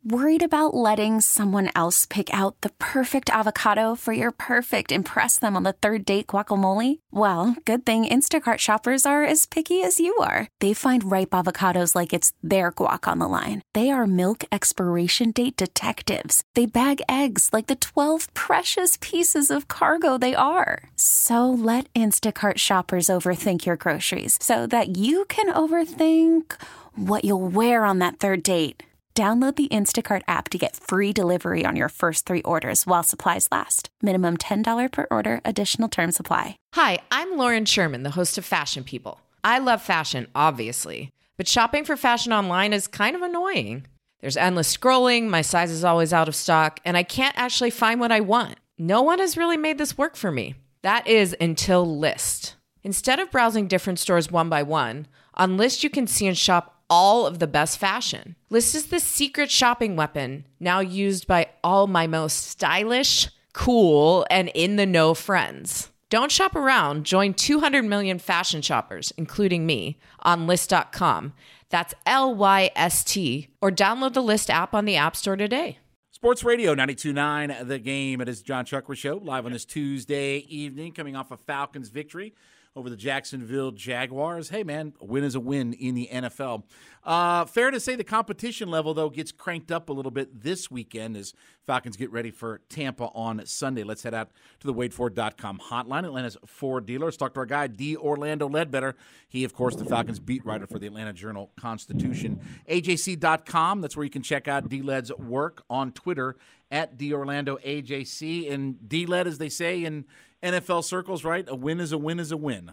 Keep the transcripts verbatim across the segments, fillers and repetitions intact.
Worried about letting someone else pick out the perfect avocado for your perfect impress them on the third date guacamole? Well, good thing Instacart shoppers are as picky as you are. They find ripe avocados like it's their guac on the line. They are milk expiration date detectives. They bag eggs like the twelve precious pieces of cargo they are. So let Instacart shoppers overthink your groceries so that you can overthink what you'll wear on that third date. Download the Instacart app to get free delivery on your first three orders while supplies last. Minimum ten dollars per order. Additional terms apply. Hi, I'm Lauren Sherman, the host of Fashion People. I love fashion, obviously, but shopping for fashion online is kind of annoying. There's endless scrolling, my size is always out of stock, and I can't actually find what I want. No one has really made this work for me. That is until Lyst. Instead of browsing different stores one by one, on Lyst you can see and shop all of the best fashion. Lyst is the secret shopping weapon now used by all my most stylish, cool, and in-the-know friends. Don't shop around. Join two hundred million fashion shoppers, including me, on Lyst dot com. That's L Y S T. Or download the Lyst app on the App Store today. Sports Radio ninety-two point nine, The Game. It is John Chuckwer Show, live on this Tuesday evening, coming off a Falcons victory over the Jacksonville Jaguars. Hey, man, a win is a win in the N F L. Uh, fair to say the competition level, though, gets cranked up a little bit this weekend as Falcons get ready for Tampa on Sunday. Let's head out to the Wade Ford dot com hotline, Atlanta's Ford dealer. Let's talk to our guy, D. Orlando Ledbetter. He, of course, the Falcons beat writer for the Atlanta Journal-Constitution. A J C dot com, that's where you can check out D-Led's work. On Twitter, at D. Orlando A J C. And D-Led, as they say in N F L circles, right? A win is a win is a win.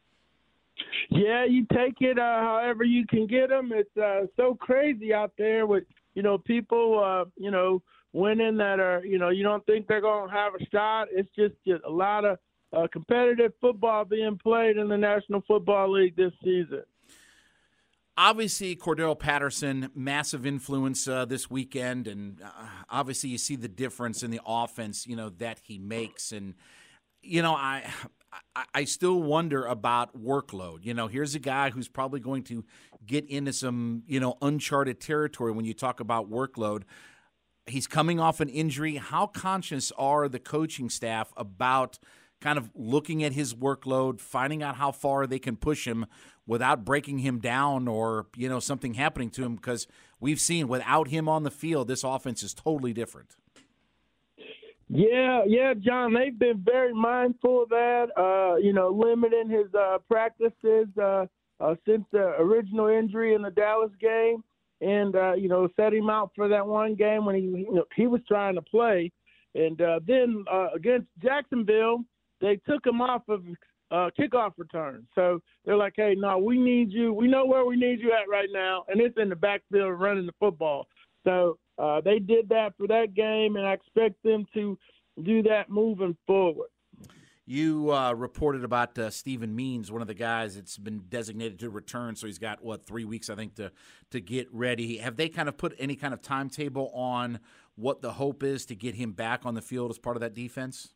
Yeah, you take it uh, however you can get them. It's uh, so crazy out there with, you know, people, uh, you know, winning that are, you know, you don't think they're going to have a shot. It's just, just a lot of uh, competitive football being played in the National Football League this season. Obviously, Cordero Patterson, massive influence uh, this weekend, and uh, obviously you see the difference in the offense, you know, that he makes. And, you know, I I, I still wonder about workload. You know, here's a guy who's probably going to get into some, you know, uncharted territory when you talk about workload. He's coming off an injury. How conscious are the coaching staff about kind of looking at his workload, finding out how far they can push him without breaking him down or, you know, something happening to him? Because we've seen without him on the field, this offense is totally different. Yeah, yeah, John, they've been very mindful of that, uh, you know, limiting his uh, practices uh, uh, since the original injury in the Dallas game. And, uh, you know, set him out for that one game when he, you know, he was trying to play. And uh, then uh, against Jacksonville, they took him off of uh, kickoff return. So they're like, hey, no, we need you. We know where we need you at right now, and it's in the backfield running the football. So uh, they did that for that game, and I expect them to do that moving forward. You uh, reported about uh, Stephen Means, one of the guys that's been designated to return, so he's got, what, three weeks, I think, to to get ready. Have they kind of put any kind of timetable on what the hope is to get him back on the field as part of that defense?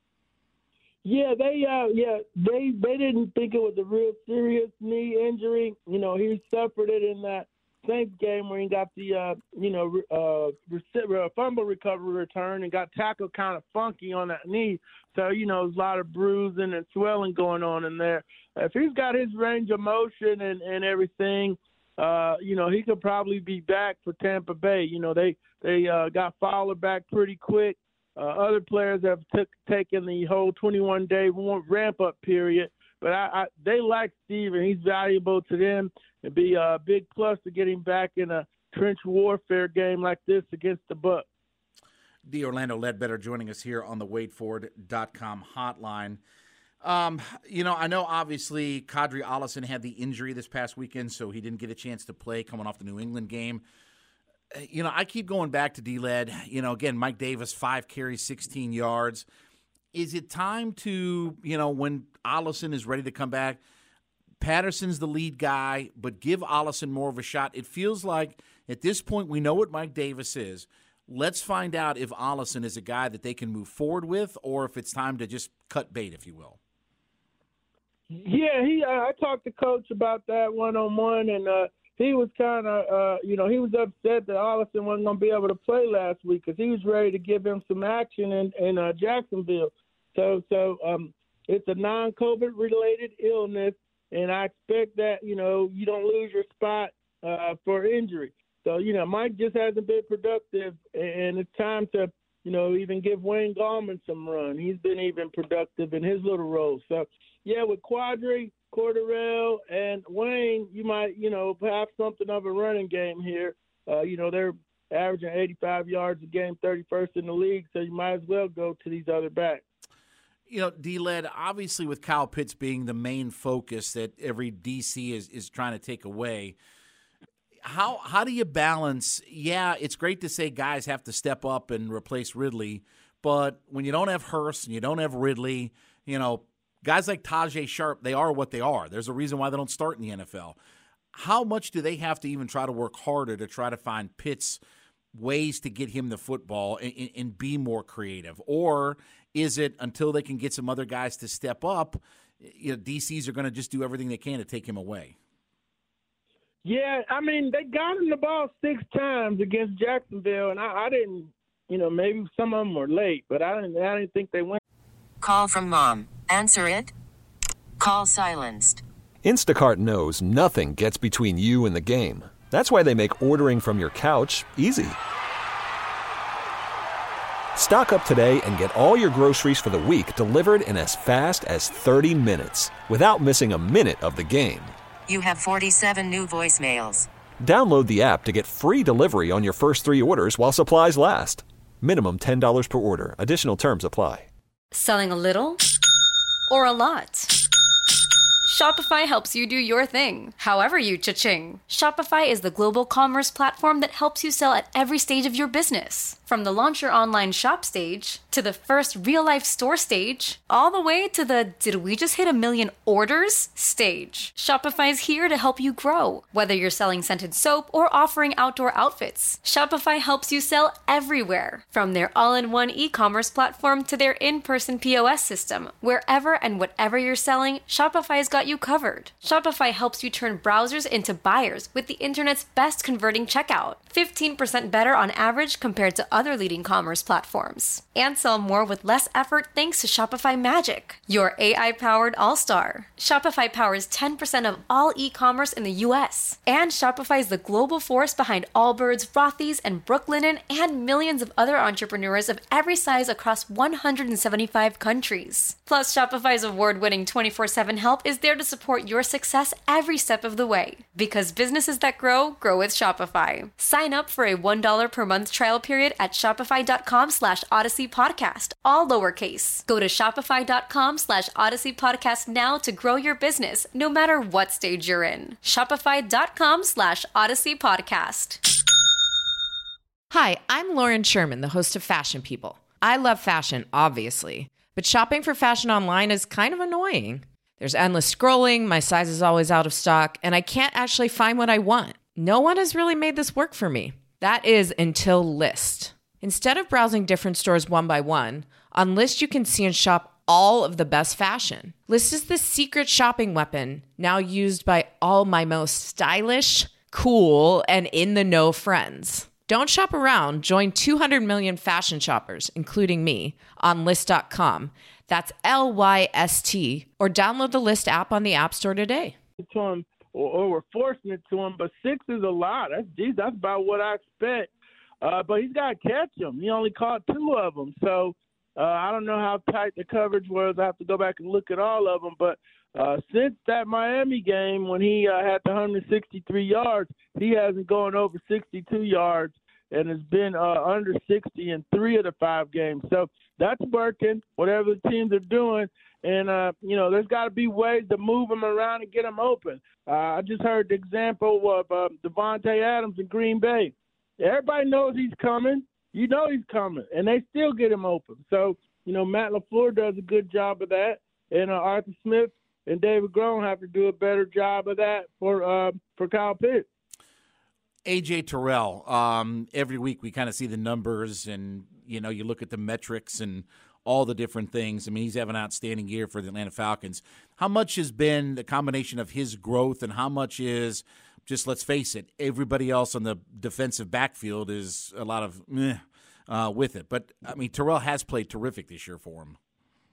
Yeah, they uh, yeah they they didn't think it was a real serious knee injury. You know, he suffered it in that Saints game where he got the uh, you know uh, fumble recovery return and got tackled kind of funky on that knee. So you know, there's a lot of bruising and swelling going on in there. If he's got his range of motion and and everything, uh, you know, he could probably be back for Tampa Bay. You know, they they uh, got Fowler back pretty quick. Uh, other players have took, taken the whole twenty-one day ramp-up period. But I, I, they like Steve, and he's valuable to them. It'd be a big plus to get him back in a trench warfare game like this against the Bucs. D. Orlando Ledbetter joining us here on the Wade Ford dot com hotline. Um, you know, I know obviously Kadri Allison had the injury this past weekend, so he didn't get a chance to play coming off the New England game. You know, I keep going back to D-Led. You know, again, Mike Davis, five carries, sixteen yards. Is it time to, you know, when Allison is ready to come back, Patterson's the lead guy, but give Allison more of a shot? It feels like at this point we know what Mike Davis is. Let's find out if Allison is a guy that they can move forward with or if it's time to just cut bait, if you will. Yeah, he. Uh, I talked to Coach about that one-on-one, and uh, he was kind of, uh, you know, he was upset that Allison wasn't going to be able to play last week because he was ready to give him some action in, in uh, Jacksonville. So, so um, it's a non-COVID related illness, and I expect that, you know, you don't lose your spot uh, for injury. So, you know, Mike just hasn't been productive, and it's time to, you know, even give Wayne Gallman some run. He's been even productive in his little role. So, yeah, with Quadri, Cordarrelle, and Wayne, you might, you know, have something of a running game here. Uh, you know, they're averaging eighty-five yards a game, thirty-first in the league, so you might as well go to these other backs. You know, D-Led, obviously with Kyle Pitts being the main focus that every D C is, is trying to take away, how how do you balance, yeah, it's great to say guys have to step up and replace Ridley, but when you don't have Hurst and you don't have Ridley, you know, guys like Tajay Sharp, they are what they are. There's a reason why they don't start in the N F L. How much do they have to even try to work harder to try to find Pitts ways to get him the football and, and, and be more creative? Or is it until they can get some other guys to step up, you know, D Cs are going to just do everything they can to take him away? Yeah, I mean, they got him the ball six times against Jacksonville, and I, I didn't, you know, maybe some of them were late, but I didn't, I didn't think they went. Call from mom. Answer it. Call silenced. Instacart knows nothing gets between you and the game. That's why they make ordering from your couch easy. Stock up today and get all your groceries for the week delivered in as fast as thirty minutes without missing a minute of the game. You have forty-seven new voicemails. Download the app to get free delivery on your first three orders while supplies last. Minimum ten dollars per order. Additional terms apply. Selling a little or a lot? Shopify helps you do your thing, however you cha-ching. Shopify is the global commerce platform that helps you sell at every stage of your business. From the launch your online shop stage, to the first real-life store stage, all the way to the did we just hit a million orders stage. Shopify's here to help you grow. Whether you're selling scented soap or offering outdoor outfits, Shopify helps you sell everywhere. From their all-in-one e-commerce platform to their in-person P O S system, wherever and whatever you're selling, Shopify's got you covered. Shopify helps you turn browsers into buyers with the internet's best converting checkout. fifteen percent better on average compared to other leading commerce platforms. And sell more with less effort thanks to Shopify Magic, your A I-powered all-star. Shopify powers ten percent of all e-commerce in the U S. And Shopify is the global force behind Allbirds, Rothy's, and Brooklinen, and millions of other entrepreneurs of every size across one hundred seventy-five countries. Plus, Shopify's award-winning twenty-four seven help is there to support your success every step of the way. Because businesses that grow, grow with Shopify. Sign up for a one dollar per month trial period at shopify.com slash Odyssey Podcast, all lowercase. Go to shopify.com slash Odyssey Podcast now to grow your business, no matter what stage you're in. Shopify.com slash Odyssey Podcast. Hi, I'm Lauren Sherman, the host of Fashion People. I love fashion, obviously, but shopping for fashion online is kind of annoying. There's endless scrolling, my size is always out of stock, and I can't actually find what I want. No one has really made this work for me. That is until Lyst. Instead of browsing different stores one by one, on Lyst you can see and shop all of the best fashion. Lyst is the secret shopping weapon now used by all my most stylish, cool, and in-the-know friends. Don't shop around. Join two hundred million fashion shoppers, including me, on Lyst dot com. That's L Y S T, or download the Lyst app on the App Store today. To him, or, or we're forcing it to him, but six is a lot. That's, geez, that's about what I expect. Uh, but he's got to catch them. He only caught two of them. So uh, I don't know how tight the coverage was. I have to go back and look at all of them. But uh, since that Miami game when he uh, had the one hundred sixty-three yards, he hasn't gone over sixty-two yards and has been uh, under sixty in three of the five games. So that's working, whatever the teams are doing. And, uh, you know, there's got to be ways to move them around and get them open. Uh, I just heard the example of uh, Devontae Adams in Green Bay. Everybody knows he's coming. You know he's coming, and they still get him open. So, you know, Matt LaFleur does a good job of that, and uh, Arthur Smith and David Grohl have to do a better job of that for uh, for Kyle Pitts. A J Terrell, um, every week we kind of see the numbers and, you know, you look at the metrics and all the different things. I mean, he's having an outstanding year for the Atlanta Falcons. How much has been the combination of his growth and how much is just let's face it, everybody else on the defensive backfield is a lot of meh uh, with it. But, I mean, Terrell has played terrific this year for him.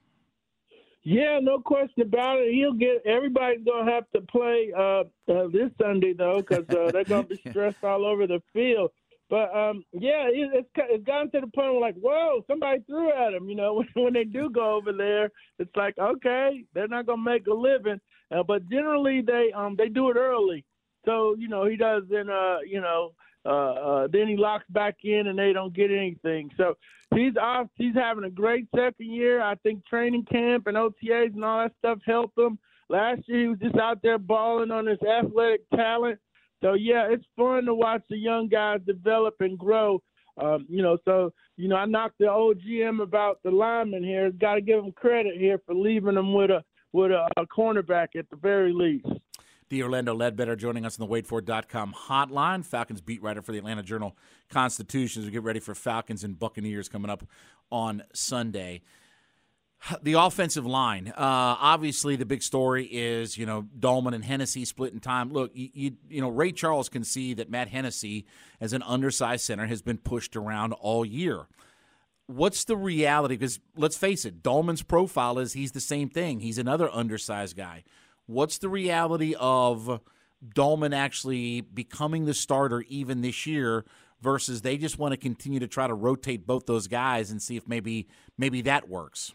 Yeah, no question about it. He'll get – everybody's going to have to play uh, uh, this Sunday, though, because uh, they're going to be stressed all over the field. But, um, yeah, it, it's, it's gotten to the point where, like, whoa, somebody threw at him. You know, when, when they do go over there, it's like, okay, they're not going to make a living. Uh, but generally, they um they do it early. So, you know, he doesn't, uh, you know, uh, uh, then he locks back in and they don't get anything. So he's off. He's having a great second year. I think training camp and O T As and all that stuff helped him. Last year, he was just out there balling on his athletic talent. So, yeah, it's fun to watch the young guys develop and grow. Um, you know, so, you know, I knocked the old G M about the lineman here. Got to give him credit here for leaving him with a with a, a cornerback at the very least. The Orlando Ledbetter joining us on the wait for it dot com hotline. Falcons beat writer for the Atlanta Journal-Constitution as we get ready for Falcons and Buccaneers coming up on Sunday. The offensive line, uh, obviously the big story is, you know, Dolman and Hennessy splitting time. Look, you, you, you know, Ray Charles can see that Matt Hennessy, as an undersized center, has been pushed around all year. What's the reality? Because let's face it, Dolman's profile is he's the same thing. He's another undersized guy. What's the reality of Dolman actually becoming the starter even this year versus they just want to continue to try to rotate both those guys and see if maybe maybe that works?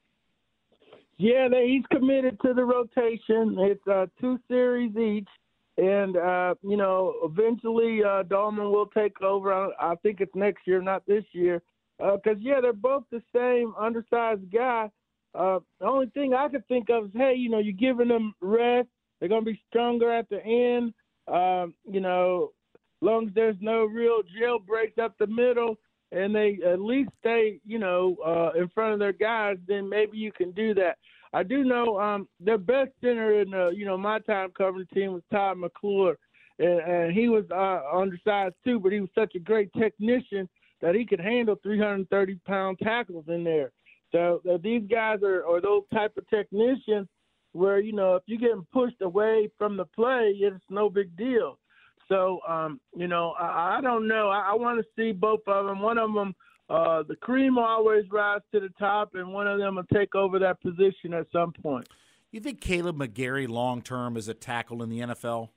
Yeah, they, he's committed to the rotation. It's uh, two series each. And, uh, you know, eventually uh, Dolman will take over. I, I think it's next year, not this year. Because, uh, yeah, they're both the same undersized guy. Uh, the only thing I could think of is, hey, you know, you're giving them rest. They're going to be stronger at the end. Um, you know, as long as there's no real jailbreaks up the middle and they at least stay, you know, uh, in front of their guys, then maybe you can do that. I do know um, their best center in, uh, you know, my time covering the team was Todd McClure. And, and he was uh, undersized too, but he was such a great technician that he could handle three hundred thirty pound tackles in there. So uh, these guys are, are those type of technicians where, you know, if you're getting pushed away from the play, it's no big deal. So, um, you know, I, I don't know. I, I want to see both of them. One of them, uh, the cream will always rise to the top, and one of them will take over that position at some point. You think Caleb McGarry long-term is a tackle in the N F L?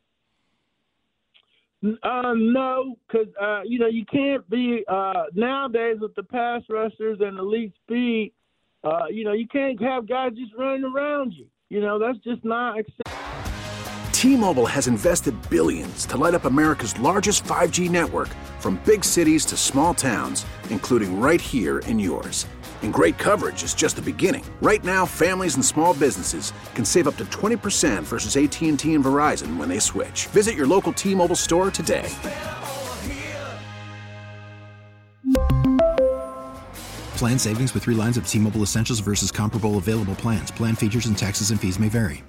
Uh, no, because, uh, you know, you can't be uh, – nowadays with the pass rushers and elite speed, uh, you know, you can't have guys just running around you. You know, that's just not acceptable. T-Mobile has invested billions to light up America's largest five G network, from big cities to small towns, including right here in yours. And great coverage is just the beginning. Right now, families and small businesses can save up to twenty percent versus A T and T and Verizon when they switch. Visit your local T-Mobile store today. Plan savings with three lines of T-Mobile Essentials versus comparable available plans. Plan features and taxes and fees may vary.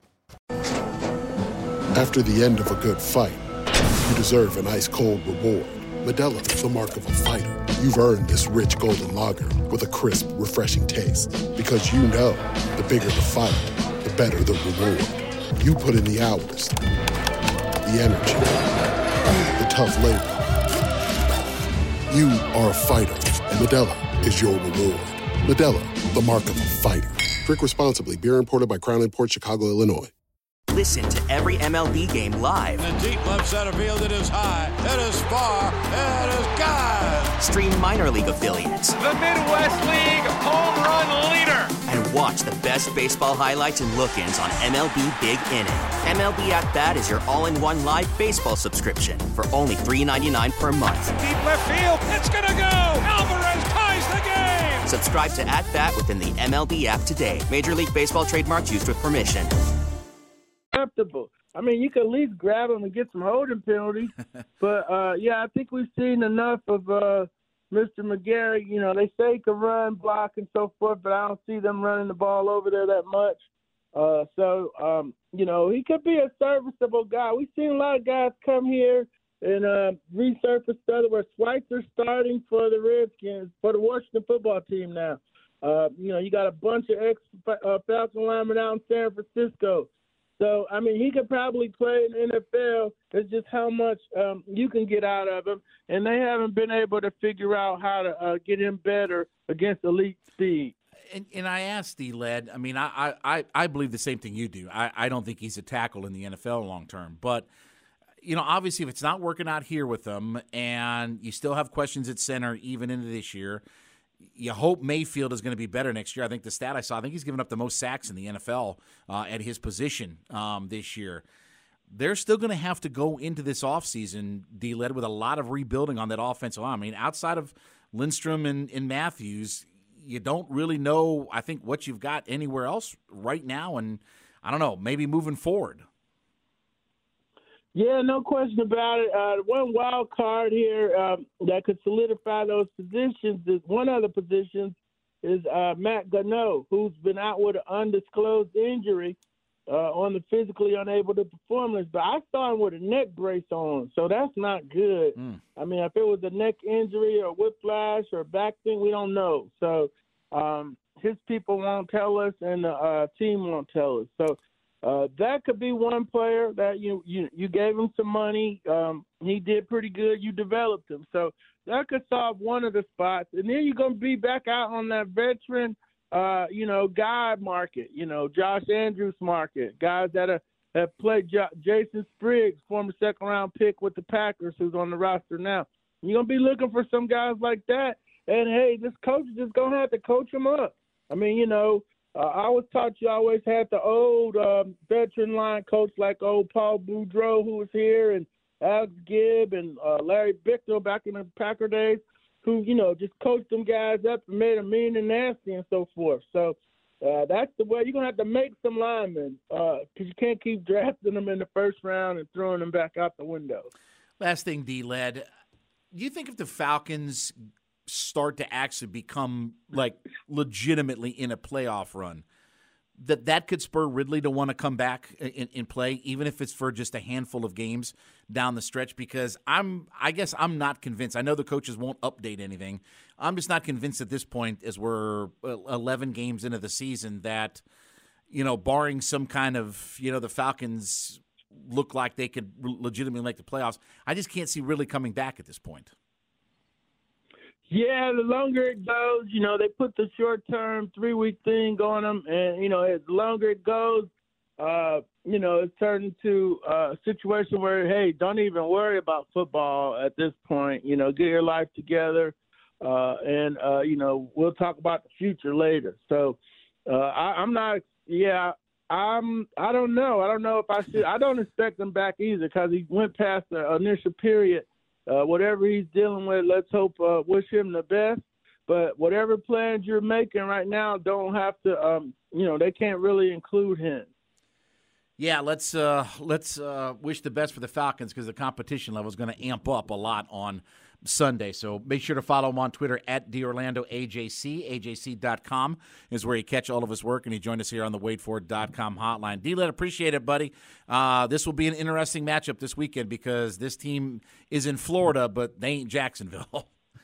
After the end of a good fight, you deserve an ice-cold reward. Modelo is the mark of a fighter. You've earned this rich golden lager with a crisp, refreshing taste. Because you know, the bigger the fight, the better the reward. You put in the hours, the energy, the tough labor. You are a fighter, and Modelo is your reward. Modelo, the mark of a fighter. Drink responsibly. Beer imported by Crown Imports, Chicago, Illinois. Listen to every M L B game live. In the deep left center field, it is high, it is far, it is gone. Stream minor league affiliates. The Midwest League home run leader. And watch the best baseball highlights and look-ins on M L B Big Inning. M L B At Bat is your all-in-one live baseball subscription for only three ninety-nine per month. Deep left field, it's gonna go. Alvarez ties the game. Subscribe to At Bat within the M L B app today. Major League Baseball trademarks used with permission. Acceptable. I mean, you can at least grab them and get some holding penalties. But, uh, yeah, I think we've seen enough of uh, Mister McGarry. You know, they say he can run, block, and so forth, but I don't see them running the ball over there that much. Uh, so, um, you know, he could be a serviceable guy. We've seen a lot of guys come here and uh, resurface other where Schweitzer starting for the Redskins, for the Washington football team now. Uh, you know, you got a bunch of ex-Falcon linemen out in San Francisco. So, I mean, he could probably play in the N F L. It's just how much um, you can get out of him. And they haven't been able to figure out how to uh, get him better against elite speed. And, and I asked D-Led, I mean, I, I, I believe the same thing you do. I, I don't think he's a tackle in the N F L long term. But, you know, obviously if it's not working out here with them and you still have questions at center even into this year, you hope Mayfield is going to be better next year. I think the stat I saw, I think he's given up the most sacks in the N F L uh, at his position um, this year. They're still going to have to go into this offseason, D-Led, with a lot of rebuilding on that offensive line. I mean, outside of Lindstrom and, and Matthews, you don't really know, I think, what you've got anywhere else right now. And I don't know, maybe moving forward. Yeah, no question about it. Uh, one wild card here um, that could solidify those positions is one of the positions is uh, Matt Gano, who's been out with an undisclosed injury uh, on the physically unable to perform list. But I saw him with a neck brace on, so that's not good. Mm. I mean, if it was a neck injury or whiplash or back thing, we don't know. So um, his people won't tell us, and the uh, team won't tell us. So. Uh, that could be one player that you you, you gave him some money. Um, he did pretty good. You developed him. So that could solve one of the spots. And then you're going to be back out on that veteran, uh, you know, guy market, you know, Josh Andrews market, guys that are, have played J- Jason Spriggs, former second-round pick with the Packers, who's on the roster now. You're going to be looking for some guys like that. And, hey, this coach is just going to have to coach them up. I mean, you know, Uh, I was taught you always had the old um, veteran line coach like old Paul Boudreaux, who was here, and Alex Gibb and uh, Larry Bicknell back in the Packer days, who, you know, just coached them guys up and made them mean and nasty and so forth. So uh, that's the way. You're going to have to make some linemen because uh, you can't keep drafting them in the first round and throwing them back out the window. Last thing, D-Led, do you think if the Falcons – start to actually become like legitimately in a playoff run, that that could spur Ridley to want to come back and, and play, even if it's for just a handful of games down the stretch? Because I'm, I guess I'm not convinced. I know the coaches won't update anything. I'm just not convinced at this point, as we're eleven games into the season, that, you know, barring some kind of, you know, the Falcons look like they could legitimately make the playoffs, I just can't see Ridley coming back at this point. Yeah, the longer it goes, you know, they put the short-term three-week thing on them, and, you know, as the longer it goes, uh, you know, it's turned into a situation where, hey, don't even worry about football at this point. You know, get your life together, uh, and, uh, you know, we'll talk about the future later. So uh, I, I'm not – yeah, I'm – I don't know. I don't know if I should – I don't expect him back either because he went past the initial period. Uh, whatever he's dealing with, let's hope, uh, wish him the best. But whatever plans you're making right now don't have to, um, you know, they can't really include him. Yeah, let's uh, let's uh, wish the best for the Falcons because the competition level is going to amp up a lot on Sunday. So make sure to follow him on Twitter at DOrlandoAJC. A J C dot com is where you catch all of his work, and he joined us here on the wait for it dot com hotline. D-Led, appreciate it, buddy. Uh, this will be an interesting matchup this weekend because this team is in Florida, but they ain't Jacksonville.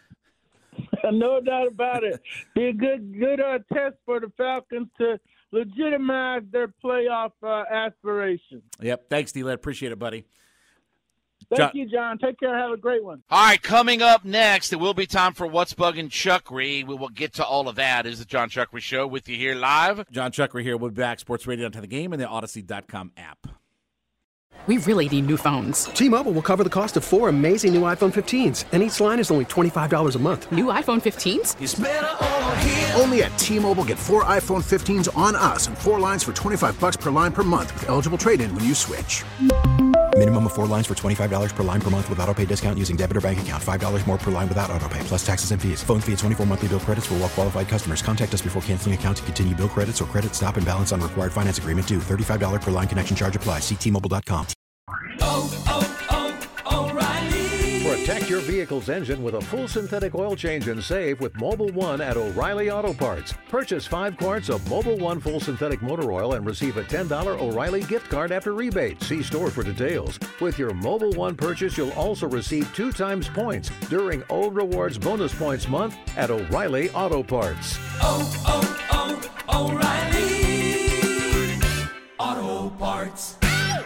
No doubt about it. Be a good good uh, test for the Falcons to legitimize their playoff uh, aspirations. Yep. Thanks, D-Led. Appreciate it, buddy. Thank John- you, John. Take care. Have a great one. All right, coming up next, it will be time for What's Bugging Chuckery. We will get to all of that. It is the John Chuckery Show with you here live. John Chuckery here. We'll be back. Sports Radio to the game and the Odyssey dot com app. We really need new phones. T-Mobile will cover the cost of four amazing new iPhone fifteens, and each line is only twenty-five dollars a month. New iPhone fifteens? It's better over here. Only at T-Mobile, get four iPhone fifteens on us and four lines for twenty-five dollars per line per month with eligible trade-in when you switch. Minimum of four lines for twenty-five dollars per line per month with autopay discount using debit or bank account. five dollars more per line without autopay, plus taxes and fees. Phone fee at twenty-four monthly bill credits for well-qualified customers. Contact us before canceling account to continue bill credits or credit stop and balance on required finance agreement due. thirty-five dollars per line connection charge applies. See T Mobile dot com. Oh, oh, oh, O'Reilly. Protect your vehicle's engine with a full synthetic oil change and save with Mobil one at O'Reilly Auto Parts. Purchase five quarts of Mobil one full synthetic motor oil and receive a ten dollars O'Reilly gift card after rebate. See store for details. With your Mobil one purchase, you'll also receive two times points during O Rewards Bonus Points Month at O'Reilly Auto Parts. Oh, oh, oh, O'Reilly Auto Parts. Parts.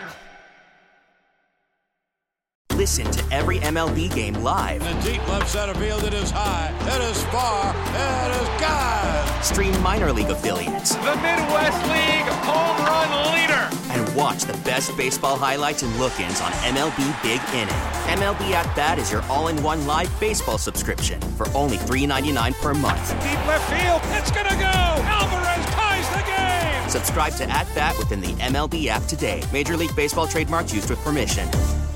Listen to every M L B game live. In the deep left center field, it is high, it is far, it is gone. Stream minor league affiliates. The Midwest League home run leader. And watch the best baseball highlights and look-ins on M L B Big Inning. M L B At Bat is your all-in-one live baseball subscription for only three dollars and ninety-nine cents per month. Deep left field, it's gonna go. Alvarez ties the game. Subscribe to At Bat within the M L B app today. Major League Baseball trademarks used with permission.